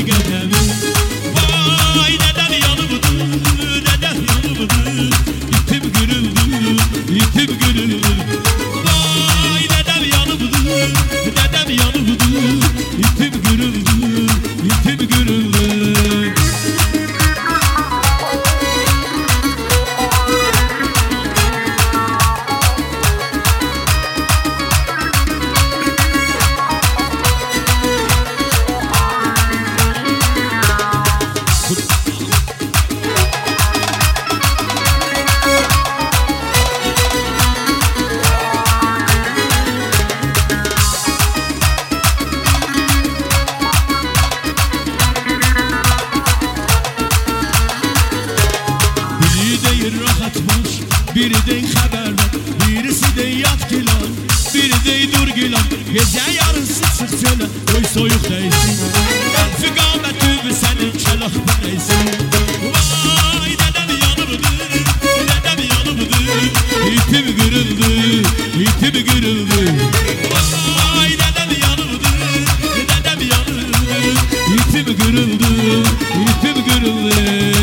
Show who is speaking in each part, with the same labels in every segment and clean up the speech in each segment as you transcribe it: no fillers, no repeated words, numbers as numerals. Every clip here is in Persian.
Speaker 1: qədəmi Vay nədəm yanımdı, nədəm yanımdı İtim qırıldı, itim qırıldı Vay nədəm yanımdı, nədəm yanımdı İtim qırıldı, itim qırıldı Biri dey xəbər ver, birisi dey yat gilan Biri dey dur gilan, gecə yarın sıx çölə Qoy soyuq deysin, əlfi qamətü sənin kəlahbə deysin Vay nədəm yanımdı, nədəm yanımdı İtim qırıldı, itim qırıldı Vay nədəm yanımdı, nədəm yanımdı İtim qırıldı, itim qırıldı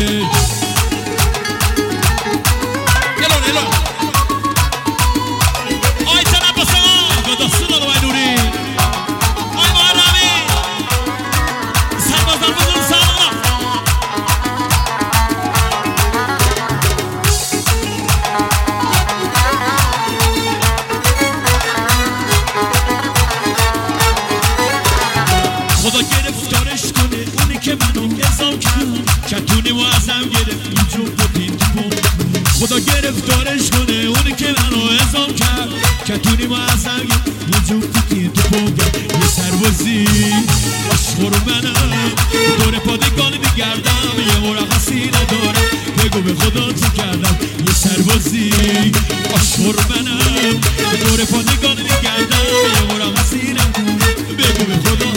Speaker 1: خدا گرفتارش کنه اونی که منو نظام کرد کتونی و ازم گرفت اینجور بودین تو خدا گرفتارش کنه اونی که منو نظام کرد کتونی و ازم گرفت اینجور بودین تو یه سربازی عاشق منم دور پادگان میگردم یه مرخصی ندارم بگو به خدا چی کردم یه سربازی عاشق منم دور پادگان میگردم یه مرخصی ندارم بگو به خدا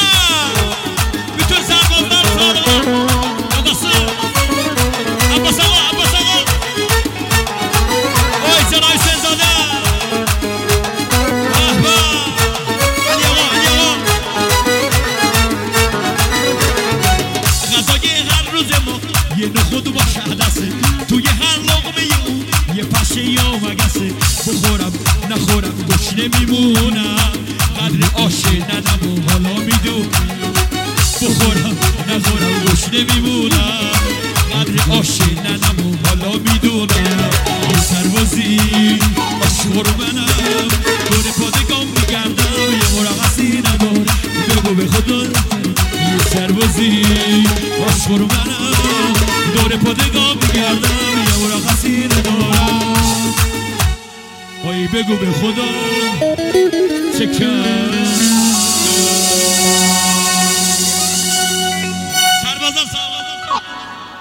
Speaker 1: یه نخود با شهدسه توی هر لقمه اون یه پشه یا مگسه بخورم نخورم گشنه میمونم قدر آش ننمو حالا میدونم بخورم نخورم گشنه میمونم قدر آش ننمو حالا میدونم یه سربازی عاشق منم دور پادگان میگردم یه مرخصی ندارم بگو به خدا یه سربازی عاشق منم دور پادگان میگردم یه مرخصی ندارم آی بگو به خدا چه کرد